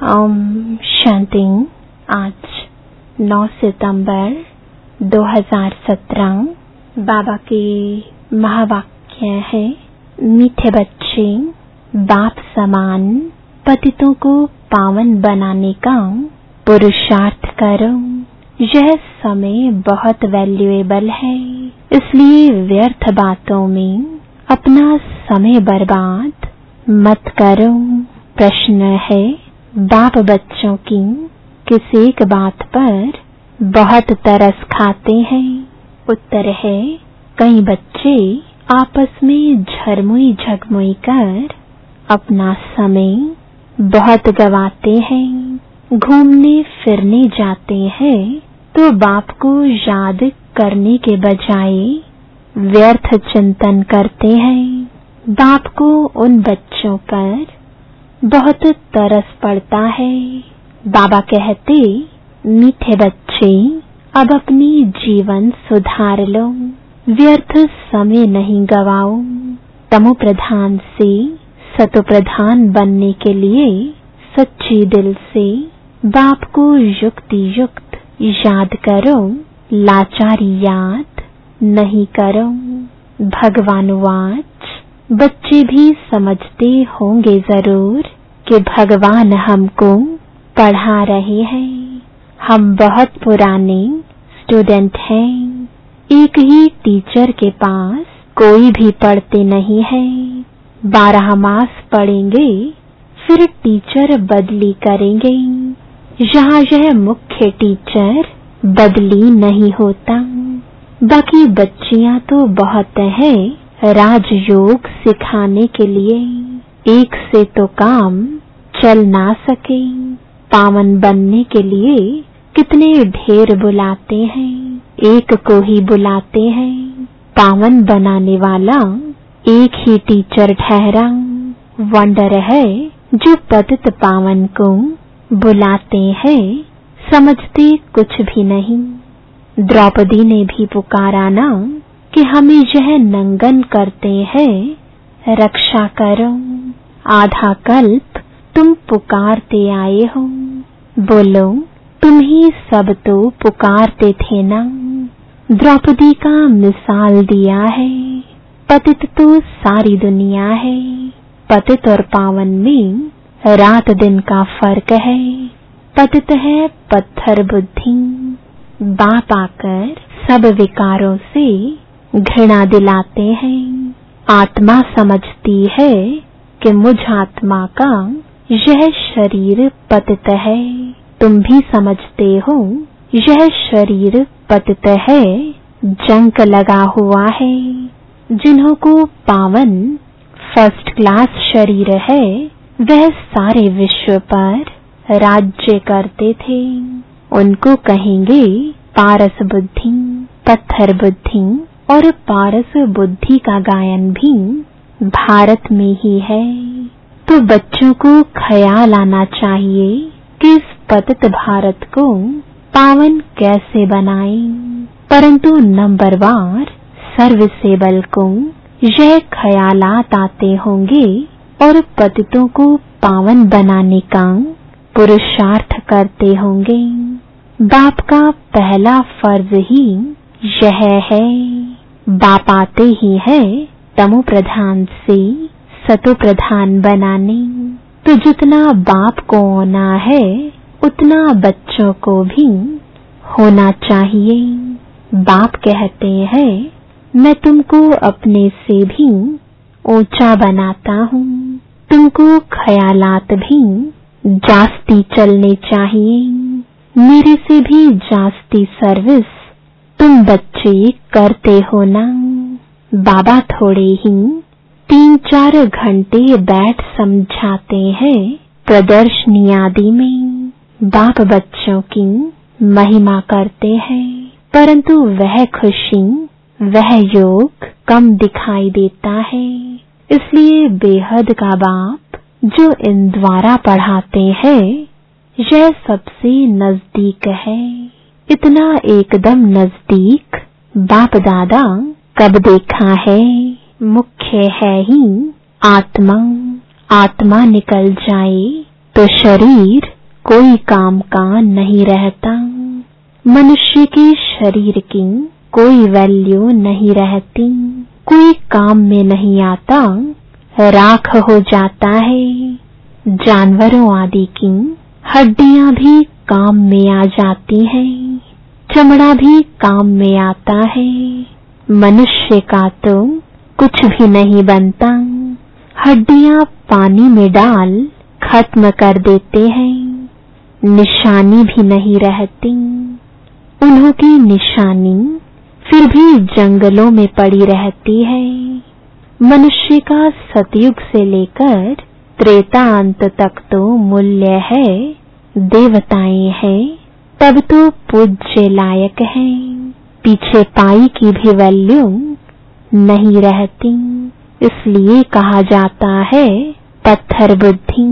ओम शांति। आज 9 सितंबर 2017 बाबा के महावाक्य है, मीठे बच्चे, बाप समान पतितों को पावन बनाने का पुरुषार्थ करो। यह समय बहुत वैल्यूएबल है, इसलिए व्यर्थ बातों में अपना समय बर्बाद मत करो। प्रश्न है, बाप बच्चों की किस एक बात पर बहुत तरस खाते हैं? उत्तर है, कई बच्चे आपस में झरमुई झगमुई कर अपना समय बहुत गवाते हैं। घूमने फिरने जाते हैं तो बाप को याद करने के बजाय व्यर्थ चिंतन करते हैं। बाप को उन बच्चों पर बहुत तरस पड़ता है। बाबा कहते, मीठे बच्चे, अब अपनी जीवन सुधार लो, व्यर्थ समय नहीं गवाओ। तमो प्रधान से सतो प्रधान बनने के लिए सच्ची दिल से बाप को युक्ति युक्त याद करो, लाचारी याद नहीं करो। भगवान वाच, बच्चे भी समझते होंगे जरूर कि भगवान हमको पढ़ा रहे हैं। हम बहुत पुराने स्टूडेंट हैं। एक ही टीचर के पास कोई भी पढ़ते नहीं है। 12 मास पढ़ेंगे, फिर टीचर बदली करेंगे। यहाँ यह मुख्य टीचर बदली नहीं होता। बाकी बच्चियां तो बहुत है राजयोग सिखाने के लिए। एक से तो काम चल ना सके। पावन बनने के लिए कितने ढेर बुलाते हैं, एक को ही बुलाते हैं। पावन बनाने वाला एक ही टीचर ठहरा। वंडर है जो पतित पावन को बुलाते हैं, समझते कुछ भी नहीं। द्रौपदी ने भी पुकारा ना कि हमें यह नंगन करते हैं, रक्षा करो। आधा कल्प तुम पुकारते आए हो, बोलो तुम ही सब तो पुकारते थे ना। द्रौपदी का मिसाल दिया है। पतित तो सारी दुनिया है। पतित और पावन में रात दिन का फर्क है। पतित है पत्थर बुद्धि। बाप आकर सब विकारों से घृणा दिलाते हैं। आत्मा समझती है कि मुझ आत्मा का यह शरीर पतित है। तुम भी समझते हो यह शरीर पतित है, जंक लगा हुआ है। जिन्हों को पावन फर्स्ट क्लास शरीर है, वह सारे विश्व पर राज्य करते थे। उनको कहेंगे पारस बुद्धि, पत्थर बुद्धि। और पारस बुद्धि का गायन भी भारत में ही है। तो बच्चों को ख्याल आना चाहिए कि इस पतित भारत को पावन कैसे बनाएं। परंतु नंबरवार सर्विसेबल को यह ख्यालात आते होंगे और पतितों को पावन बनाने का पुरुषार्थ करते होंगे। बाप का पहला फर्ज ही यह है। बाप आते ही है तमो प्रधान से सतो प्रधान बनाने। तो जितना बाप को होना है, उतना बच्चों को भी होना चाहिए। बाप कहते हैं, मैं तुमको अपने से भी ऊंचा बनाता हूँ। तुमको ख्यालात भी जास्ती चलने चाहिए। मेरे से भी जास्ती सर्विस तुम बच्चे करते हो ना। बाबा थोड़े ही 3-4 घंटे बैठ समझाते हैं प्रदर्शनी आदि में। बाप बच्चों की महिमा करते हैं, परंतु वह खुशी, वह योग कम दिखाई देता है। इसलिए बेहद का बाप जो इन द्वारा पढ़ाते हैं, यह सबसे नजदीक है। इतना एकदम नजदीक बाप दादा कब देखा है। मुख्य है ही आत्मा। आत्मा निकल जाए तो शरीर कोई काम का नहीं रहता। मनुष्य के शरीर की कोई वैल्यू नहीं रहती, कोई काम में नहीं आता, राख हो जाता है। जानवरों आदि की हड्डियां भी काम में आ जाती हैं, चमड़ा भी काम में आता है। मनुष्य का तो कुछ भी नहीं बनता, हड्डियां पानी में डाल खत्म कर देते हैं, निशानी भी नहीं रहती। उन्हों की निशानी फिर भी जंगलों में पड़ी रहती है। मनुष्य का सतयुग से लेकर त्रेता अंत तक तो मूल्य है, देवताएं हैं तब तो पूज्य लायक हैं, पीछे पाई की भी वैल्यू नहीं रहती। इसलिए कहा जाता है पत्थर बुद्धि,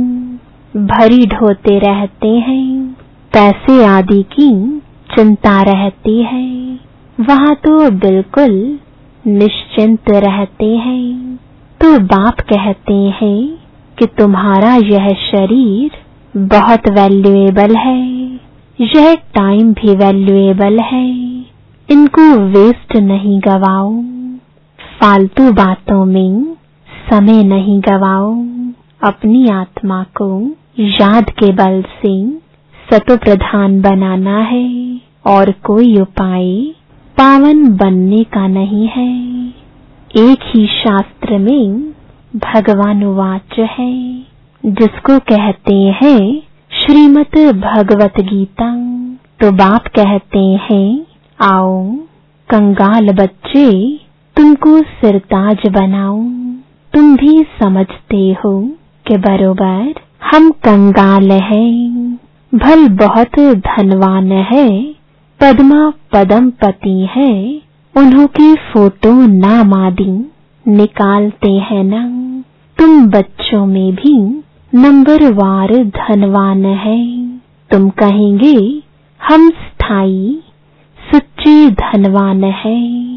भरी ढोते रहते हैं, पैसे आदि की चिंता रहती है, वहां तो बिल्कुल निश्चिंत रहते हैं। तो बाप कहते हैं कि तुम्हारा यह शरीर बहुत वैल्यूएबल है, यह टाइम भी वैल्यूएबल है, इनको वेस्ट नहीं गवाओ, फालतू बातों में समय नहीं गवाओ। अपनी आत्मा को याद के बल से सतो प्रधान बनाना है और कोई उपाय पावन बनने का नहीं है। एक ही शास्त्र में भगवान वाच है, जिसको कहते हैं श्रीमद् भगवत गीता। तो बाप कहते हैं आओ कंगाल बच्चे तुमको सिरताज बनाओ। तुम भी समझते हो कि बरोबर हम कंगाल हैं, भल बहुत धनवान है, पद्मा पदमपति है, उन्हों की फोटो नाम आदि निकालते हैं ना। तुम बच्चों में भी नंबरवार धनवान है। तुम कहेंगे हम स्थायी सच्चे धनवान है,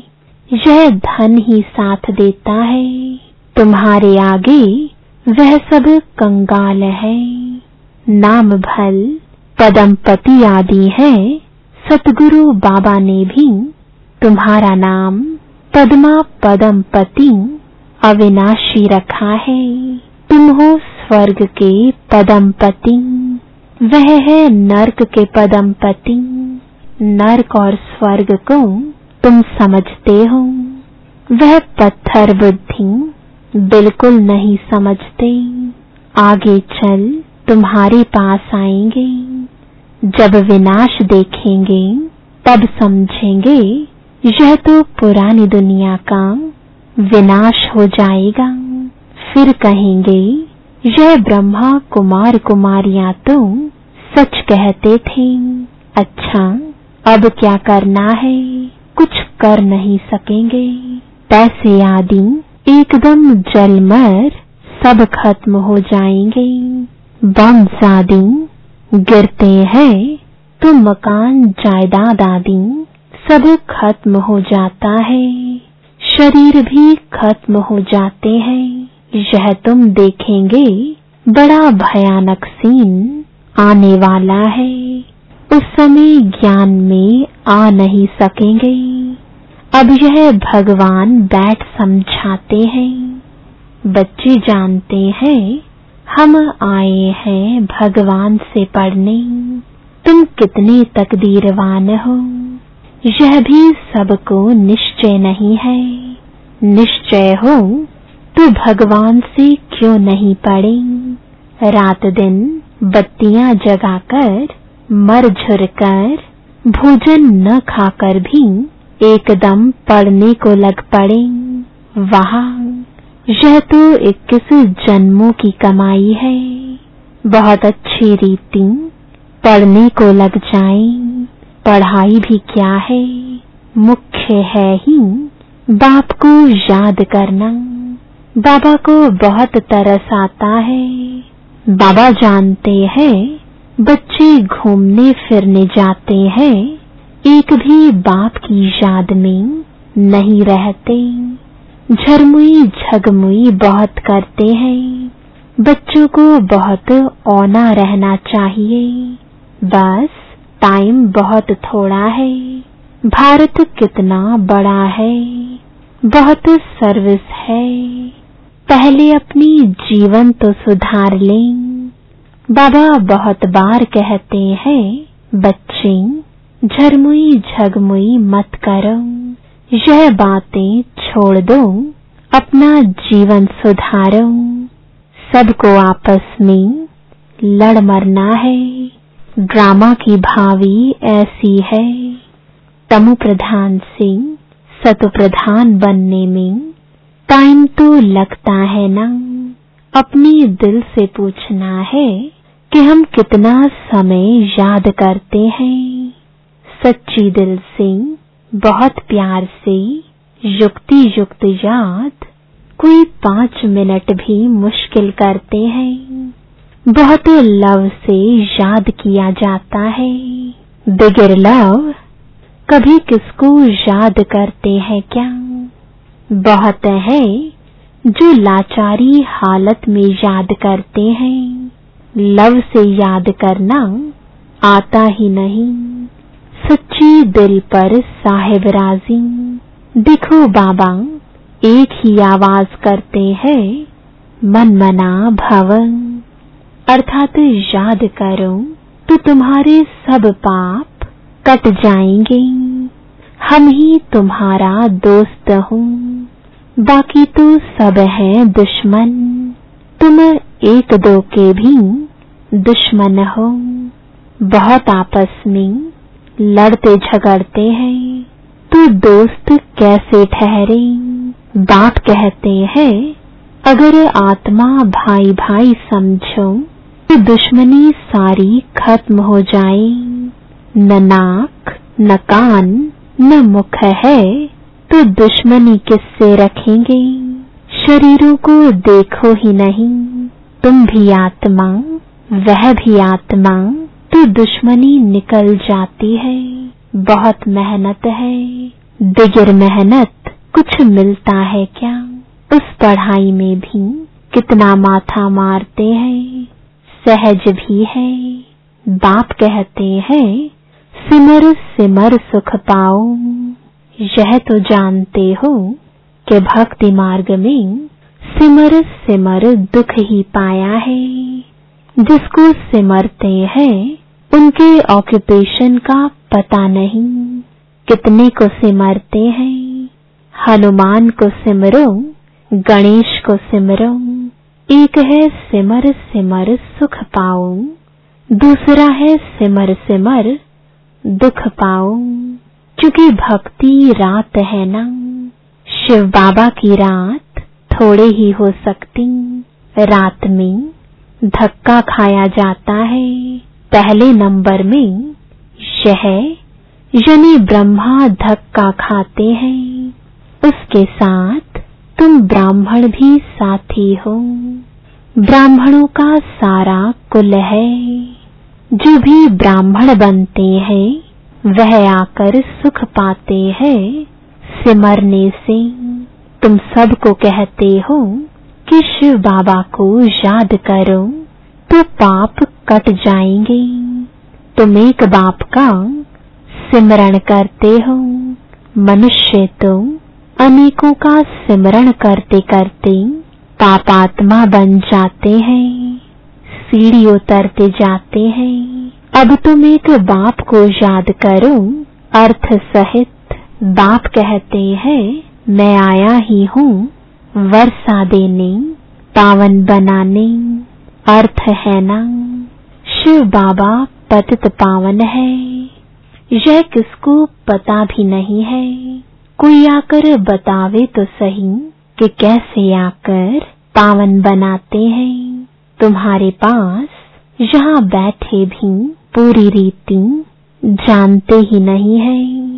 यह धन ही साथ देता है। तुम्हारे आगे वह सब कंगाल है, नाम भल पदमपति आदि है। सतगुरु बाबा ने भी तुम्हारा नाम पद्मा पदमपति अविनाशी रखा है। तुम हो स्वर्ग के पदमपति, वह है नरक के पदमपति। नरक और स्वर्ग को तुम समझते हो, वह पत्थर बुद्धि बिल्कुल नहीं समझते। आगे चल तुम्हारे पास आएंगे, जब विनाश देखेंगे तब समझेंगे यह तो पुरानी दुनिया का विनाश हो जाएगा। फिर कहेंगे यह ब्रह्मा कुमार कुमारियां तो सच कहते थे। अच्छा अब क्या करना है? कुछ कर नहीं सकेंगे। पैसे आदि एकदम जलमर सब खत्म हो जाएंगे। बम आदि गिरते हैं तो मकान जायदाद आदि सब खत्म हो जाता है, शरीर भी खत्म हो जाते हैं। यह तुम देखेंगे बड़ा भयानक सीन आने वाला है। उस समय ज्ञान में आ नहीं सकेंगे। अब यह भगवान बैठ समझाते हैं। बच्चे जानते हैं हम आए हैं भगवान से पढ़ने। तुम कितने तकदीरवान हो, यह भी सबको निश्चय नहीं है। निश्चय हो तो भगवान से क्यों नहीं पढ़े? रात दिन बत्तियां जगाकर मर झुर कर भोजन न खाकर भी एकदम पढ़ने को लग पड़े। वाह, यह तो 21 जन्मों की कमाई है। बहुत अच्छी रीति पढ़ने को लग जाएं। पढ़ाई भी क्या है, मुख्य है ही बाप को याद करना। बाबा को बहुत तरस आता है। बाबा जानते हैं बच्चे घूमने फिरने जाते हैं, एक भी बाप की याद में नहीं रहते। झरमुई झगमुई बहुत करते हैं, बच्चों को बहुत औना रहना चाहिए। बस टाइम बहुत थोड़ा है। भारत कितना बड़ा है, बहुत सर्विस है। पहले अपनी जीवन तो सुधार लें। बाबा बहुत बार कहते हैं, बच्चे झरमुई झगमुई मत करो, यह बातें छोड़ दो, अपना जीवन सुधारो। सबको आपस में लड़ मरना है। ड्रामा की भावी ऐसी है। तमु प्रधान से सतु प्रधान बनने में टाइम तो लगता है ना। अपने दिल से पूछना है कि हम कितना समय याद करते हैं। सच्ची दिल से, बहुत प्यार से, युक्ति युक्त याद कोई 5 मिनट भी मुश्किल करते हैं। बहुत लव से याद किया जाता है। बिगर लव कभी किसको याद करते हैं क्या? बहुत है जो लाचारी हालत में याद करते हैं। लव से याद करना आता ही नहीं। सच्ची दिल पर साहिब राजी। देखो बाबा एक ही आवाज करते हैं, मन मना भव। अर्थात याद करो तो तुम्हारे सब पाप कट जाएंगे। हम ही तुम्हारा दोस्त हूँ, बाकी तो सब हैं दुश्मन। तुम एक दो के भी दुश्मन हो। बहुत आपस में लड़ते झगड़ते हैं तो दोस्त कैसे ठहरे? बाप कहते हैं, अगर आत्मा भाई भाई समझो तो दुश्मनी सारी खत्म हो जाए। न नाक न कान न मुख है तो दुश्मनी किससे रखेंगे? शरीरों को देखो ही नहीं, तुम भी आत्मा वह भी आत्मा, तो दुश्मनी निकल जाती है। बहुत मेहनत है। दिगर मेहनत कुछ मिलता है क्या? उस पढ़ाई में भी कितना माथा मारते हैं। सहज भी है। बाप कहते हैं, सिमर सिमर सुख पाओ। यह तो जानते हो कि भक्ति मार्ग में सिमर सिमर दुख ही पाया है। जिसको सिमरते हैं उनके ऑक्यूपेशन का पता नहीं। कितने को सिमरते हैं? हनुमान को सिमरो, गणेश को सिमरो। एक है सिमर सिमर सुख पाओ, दूसरा है सिमर सिमर दुख पाओ। क्योंकि भक्ति रात है ना। शिव बाबा की रात थोड़े ही हो सकती। रात में धक्का खाया जाता है। पहले नंबर में यह यानी ब्रह्मा धक्का खाते हैं। उसके साथ तुम ब्राह्मण भी साथी हो। ब्राह्मणों का सारा कुल है। जो भी ब्राह्मण बनते हैं वह आकर सुख पाते हैं सिमरने से। तुम सबको कहते हो कि शिव बाबा को याद करो तो पाप कट जाएंगे। तुम एक बाप का सिमरण करते हो। मनुष्य तो अनेकों का सिमरण करते करते पापात्मा बन जाते हैं, सीढ़ी उतरते जाते हैं। अब तुम एक बाप को याद करो अर्थ सहित। बाप कहते हैं, मैं आया ही हूँ वर्षा देने, पावन बनाने। अर्थ है ना, शिव बाबा पतित पावन है। यह किसको पता भी नहीं है। कोई आकर बतावे तो सही कि कैसे आकर पावन बनाते हैं। तुम्हारे पास यहाँ बैठे भी पूरी रीति जानते ही नहीं है।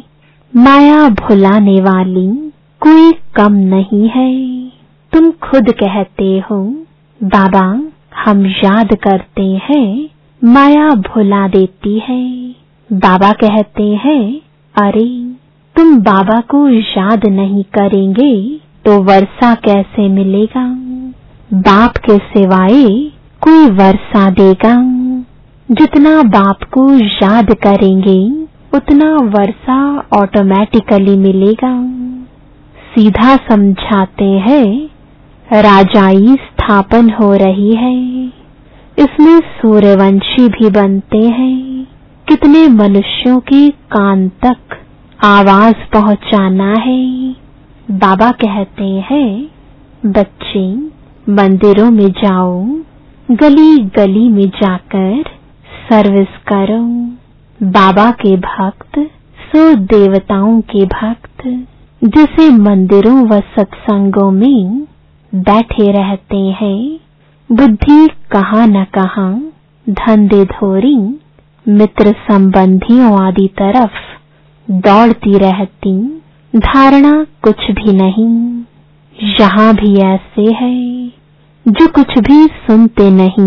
माया भुलाने वाली कोई कम नहीं है। तुम खुद कहते हो, बाबा हम याद करते हैं, माया भुला देती है। बाबा कहते हैं, अरे तुम बाबा को याद नहीं करेंगे तो वर्षा कैसे मिलेगा? बाप के सिवाय कोई वर्षा देगा। जितना बाप को याद करेंगे उतना वर्षा ऑटोमेटिकली मिलेगा। सीधा समझाते हैं, राजाई स्थापन हो रही है, इसमें सूर्यवंशी भी बनते हैं। कितने मनुष्यों के कान तक आवाज पहुंचाना है। बाबा कहते हैं, बच्चे मंदिरों में जाओ, गली गली में जाकर सर्विस करो। बाबा के भक्त सो देवताओं के भक्त, जैसे मंदिरों व सत्संगों में बैठे रहते हैं, बुद्धि कहाँ न कहाँ धंधे धोरी मित्र संबंधियों आदि तरफ दौड़ती रहती, धारणा कुछ भी नहीं। यहाँ भी ऐसे है, जो कुछ भी सुनते नहीं,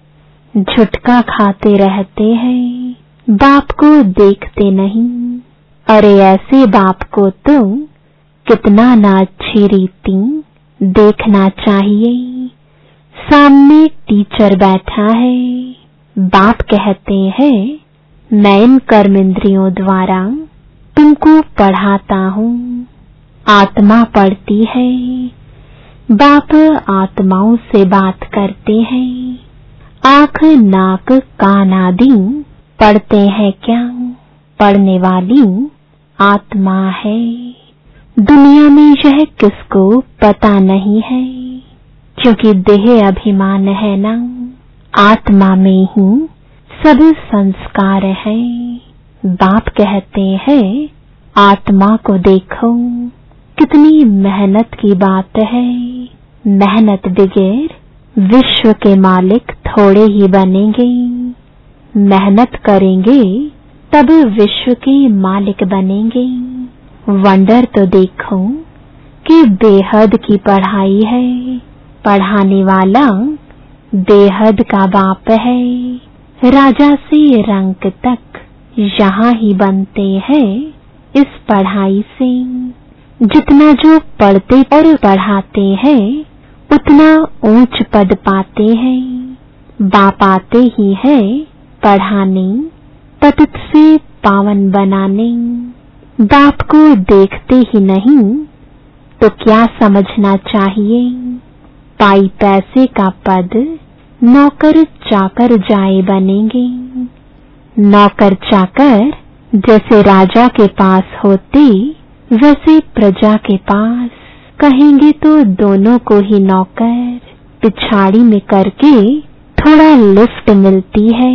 झुटका खाते रहते हैं, बाप को देखते नहीं। अरे ऐसे बाप को तो कितना ना अच्छी रीति देखना चाहिए। सामने टीचर बैठा है, बाप कहते हैं, मैं इन कर्मेंद्रियों द्वारा तुमको पढ़ाता हूँ। आत्मा पढ़ती है, बाप आत्माओं से बात करते हैं। आँख नाक कान आदि पढ़ते हैं क्या? पढ़ने वाली आत्मा है। दुनिया में यह किसको पता नहीं है, क्योंकि देह अभिमान है ना। आत्मा में ही सब संस्कार है। बाप कहते हैं, आत्मा को देखो, कितनी मेहनत की बात है। मेहनत बगैर विश्व के मालिक थोड़े ही बनेंगे। मेहनत करेंगे तब विश्व के मालिक बनेंगे। वंडर तो देखो कि बेहद की पढ़ाई है। पढ़ाने वाला बेहद का बाप है। राजा से रंक तक यहाँ ही बनते हैं इस पढ़ाई से। जितना जो पढ़ते और पढ़ाते हैं उतना ऊंच पद पाते हैं। बाप आते ही है पढ़ाने, पतित से पावन बनाने। बाप को देखते ही नहीं तो क्या समझना चाहिए? पाई पैसे का पद नौकर चाकर जाए बनेंगे। नौकर चाकर जैसे राजा के पास होते वैसे प्रजा के पास कहेंगे तो दोनों को ही नौकर पिछाड़ी में करके थोड़ा लिफ्ट मिलती है।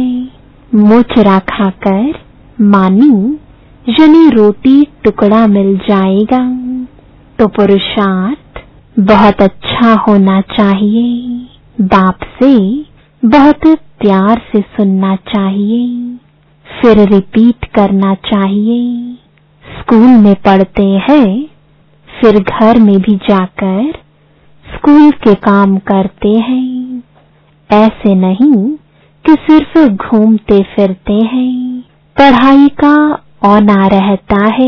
मोचरा खाकर मानी यानी रोटी टुकड़ा मिल जाएगा। तो पुरुषार्थ बहुत अच्छा होना चाहिए। बाप से बहुत प्यार से सुनना चाहिए, फिर रिपीट करना चाहिए। स्कूल में पढ़ते हैं, फिर घर में भी जाकर स्कूल के काम करते हैं। ऐसे नहीं कि सिर्फ घूमते फिरते हैं। पढ़ाई का औना रहता है।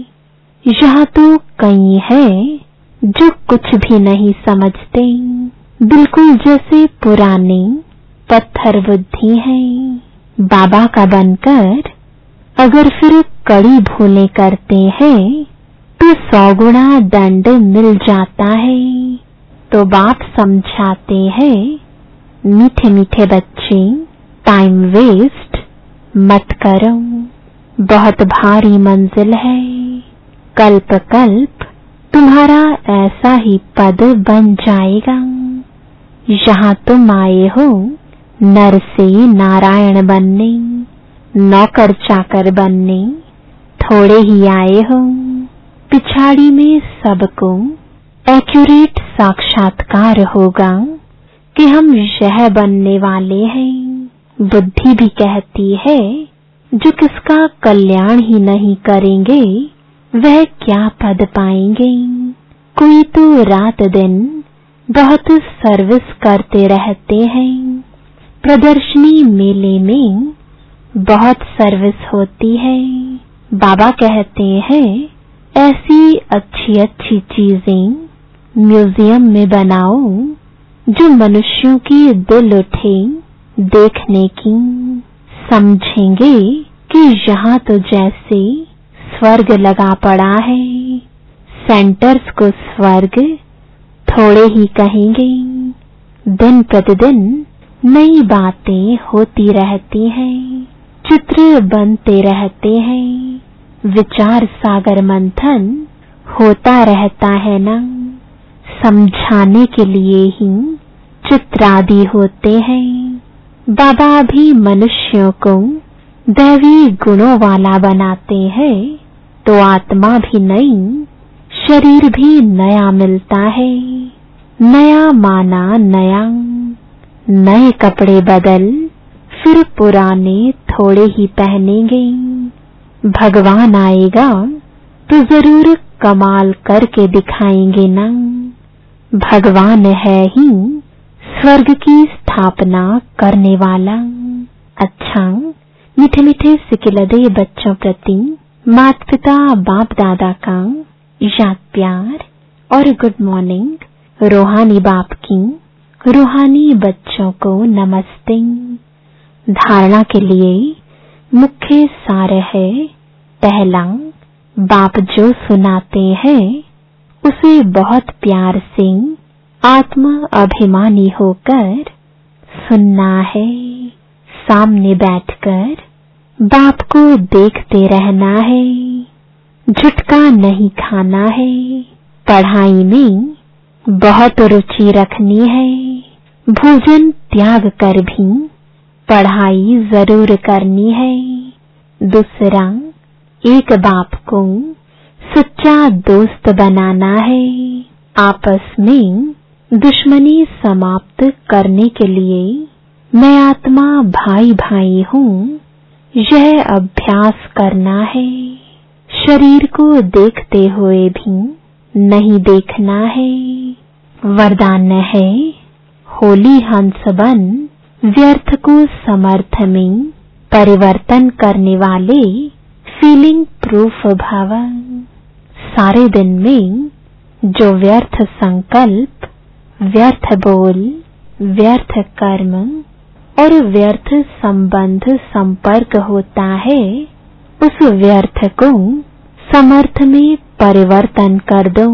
यहाँ तो कई है जो कुछ भी नहीं समझते, बिल्कुल जैसे पुराने पत्थर बुद्धि है। बाबा का बनकर अगर फिर कड़ी भूलें करते हैं तो 100 गुना दंड मिल जाता है। तो बाप समझाते हैं, मीठे मीठे बच्चे टाइम वेस्ट मत करो। बहुत भारी मंजिल है। कल्प कल्प तुम्हारा ऐसा ही पद बन जाएगा। यहाँ तुम आए हो नर से नारायण बनने, नौकर चाकर बनने थोड़े ही आए हो। पिछाड़ी में सबको एक्यूरेट साक्षात्कार होगा कि हम यह बनने वाले हैं। बुद्धि भी कहती है, जो किसका कल्याण ही नहीं करेंगे वह क्या पद पाएंगे। कोई तो रात दिन बहुत सर्विस करते रहते हैं। प्रदर्शनी मेले में बहुत सर्विस होती है। बाबा कहते हैं, ऐसी अच्छी अच्छी चीजें म्यूजियम में बनाओ जो मनुष्यों की दिल उठे देखने की, समझेंगे कि यहाँ तो जैसे स्वर्ग लगा पड़ा है। सेंटर्स को स्वर्ग थोड़े ही कहेंगे। दिन प्रतिदिन नई बातें होती रहती हैं, चित्र बनते रहते हैं, विचार सागर मंथन होता रहता है ना। समझाने के लिए ही चित्रादि होते हैं। बाबा भी मनुष्यों को दैवी गुणों वाला बनाते हैं तो आत्मा भी नई, शरीर भी नया मिलता है। नया माना नया, नए कपड़े बदल फिर पुराने थोड़े ही पहनेंगे। भगवान आएगा तो जरूर कमाल करके दिखाएंगे ना। भगवान है ही स्वर्ग की स्थापना करने वाला। अच्छा, मीठे मीठे सिकिलदे बच्चों प्रति माता पिता बाप दादा का याद प्यार और गुड मॉर्निंग। रूहानी बाप की रूहानी बच्चों को नमस्ते। धारणा के लिए मुख्य सार है, पहला, बाप जो सुनाते हैं उसे बहुत प्यार से आत्म अभिमानी होकर सुनना है। सामने बैठकर बाप को देखते रहना है। झुटका नहीं खाना है। पढ़ाई में बहुत रुचि रखनी है। भोजन त्याग कर भी पढ़ाई जरूर करनी है। दूसरा, एक बाप को सच्चा दोस्त बनाना है। आपस में दुश्मनी समाप्त करने के लिए मैं आत्मा भाई भाई हूँ, यह अभ्यास करना है। शरीर को देखते हुए भी नहीं देखना है। वरदान है, होली हंस बन व्यर्थ को समर्थ में परिवर्तन करने वाले फीलिंग प्रूफ भव। सारे दिन में जो व्यर्थ संकल्प, व्यर्थ बोल, व्यर्थ कर्म और व्यर्थ संबंध संपर्क होता है, उस व्यर्थ को समर्थ में परिवर्तन कर दो।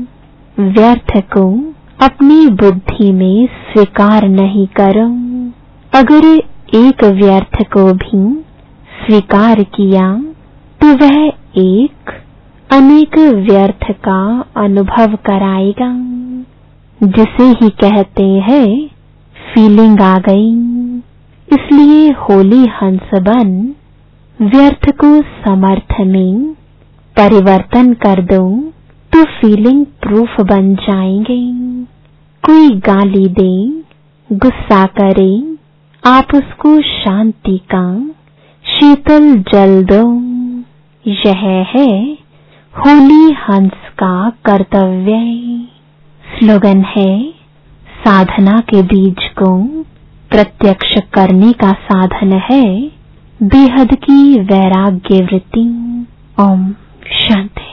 व्यर्थ को अपनी बुद्धि में स्वीकार नहीं करो। अगर एक व्यर्थ को भी स्वीकार किया तो वह एक अनेक व्यर्थ का अनुभव कराएगा, जिसे ही कहते हैं फीलिंग आ गई। इसलिए होली हंस बन व्यर्थ को समर्थ में परिवर्तन कर दो तो फीलिंग प्रूफ बन जाएंगे। कोई गाली दे, गुस्सा करे, आप उसको शांति का शीतल जल दो। यह है होली हंस का कर्तव्य। स्लोगन है, साधना के बीज को प्रत्यक्ष करने का साधन है बेहद की वैराग्य वृत्ति। ओम शांति।